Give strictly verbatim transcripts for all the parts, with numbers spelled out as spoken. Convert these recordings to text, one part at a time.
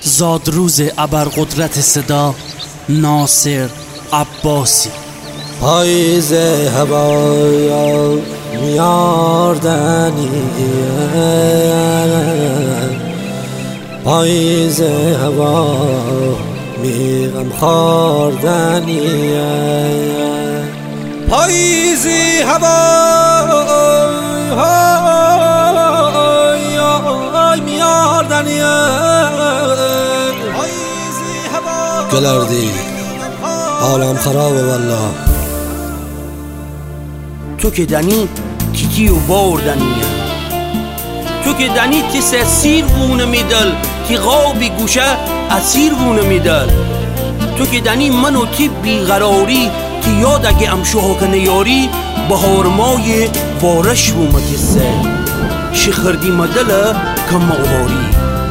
زادروز ابرقدرت صدا ناصر عباسی. پاییز هوا میاردنی، پاییز هوا میغم خاردنی، پاییزی هوا میاردنی، پاییزی هوا گلردی حالم خرابه والله. تو که دنی تیتی و باردنیه، تو که دنی تی سیر بونه میدل، تی غابی گوشه اسیر بونه میدل، تو که دنی منو تی بیقراری، تی یاد اگه امشوها که نیاری بهارمای بارش بومه کسه شخردی مدل کم اوهاری.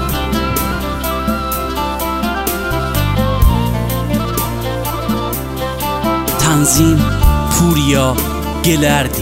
تنظیم پوریا گلردی.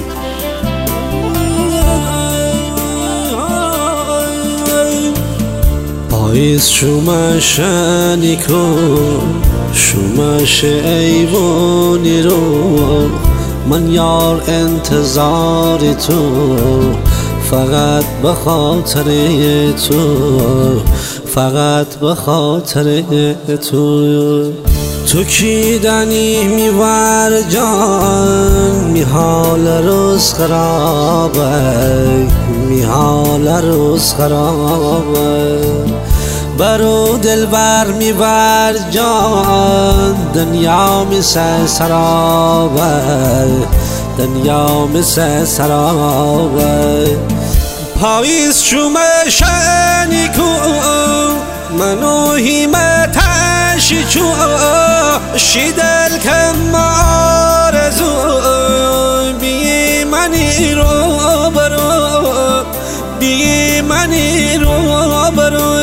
پاییز شومش نیکن، شومش ایوانی رو، من یار انتظار تو، فقط به خاطر تو، فقط به خاطر تو. تو کی دنی میور جان، می حال روز خرابه، می حال روز خرابه، برو دلبر میور جان، دنیا مثل سرابه، دنیا مثل سرابه. پاییز شومش نیکن، منو هیمتش چو شیدل کم آرزو، بی منی رو برو، بی منی رو برو.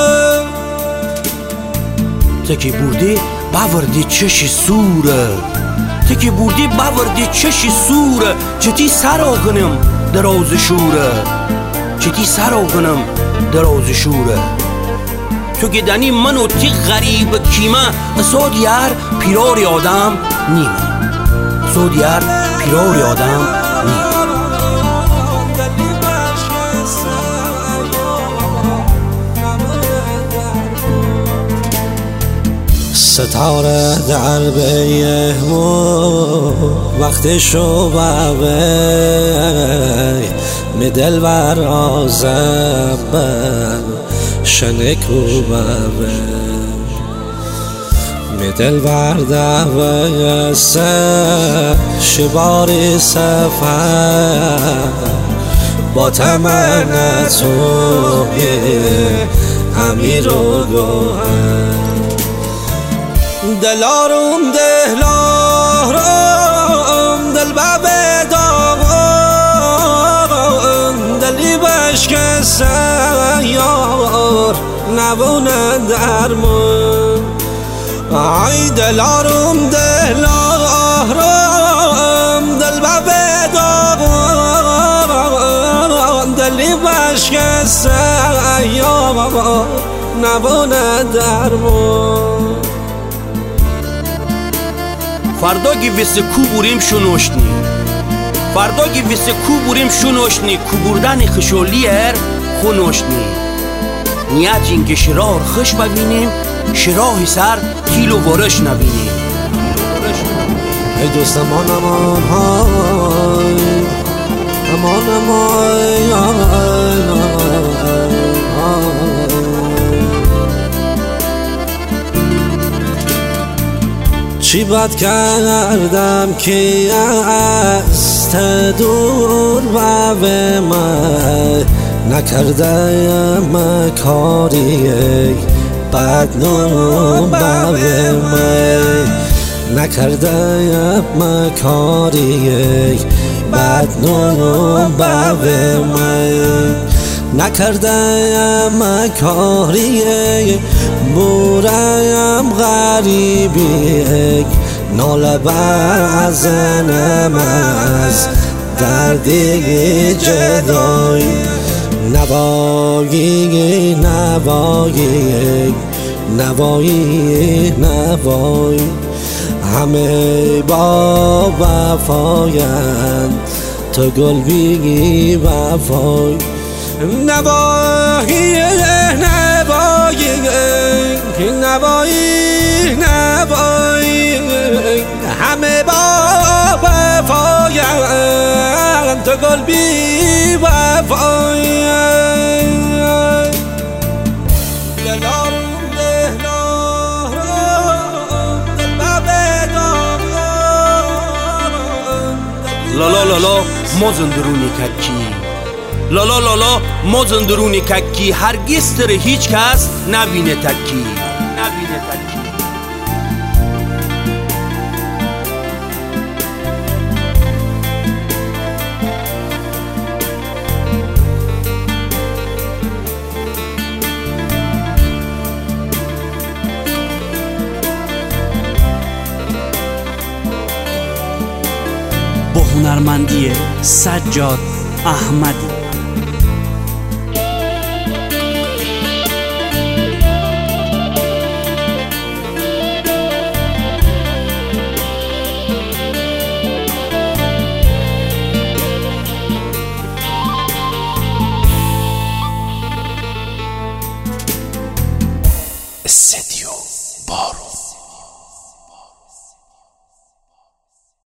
تکی بردی باوردی چشی سوره، تکی بردی باوردی چشی سوره، چتی سر آکنم دراز شوره، چتی سر آکنم دراز شوره. تو که دنی منو تی غریب کیمه، اساد یار پیرار آدم نیمه، اساد یار پیرار آدم نیمه. ستاره در بیهمو وقت شو باوی، می دل بر آزبن شنکو باوی، می دل بر دوی سه شباری سفر، با تمن توی امیر و گوهر. دلارم دلارم دل باب داغم، دلی بشک سیار نبونه درمون. ای دلارم دلارم دل باب داغم، دلی بشک سیار نبونه درمون. فردا گی ویسه کو بوریم شنوشنی، فردا گی ویسه کو بوریم شنوشنی، کو بردن خشولی هر خونوشنی. نیت این که شرار خش ببینیم، شراحی سر کیلو ورش نبینیم. ای دوست امان امان های، امان امان چی بد کردم که از دور و به من نکردم کاری بد نام به من، نکردم کاری بد نام به من، نکردم کاری بورم غریبی، ناله بزنم از دردی جدایی. نوایی نوایی نوایی نوایی همه با وفایند تو گل بی وفای نوایی نوایی نوایی نوایی همه با وفایند تو گل بی وفای لالا لالا ما زندرونی ککی لالا لالا ما زندرونی ککی هرگز تر هیچ کس نبینه تکی نبینه تکی با هنرمندی سجاد احمدی.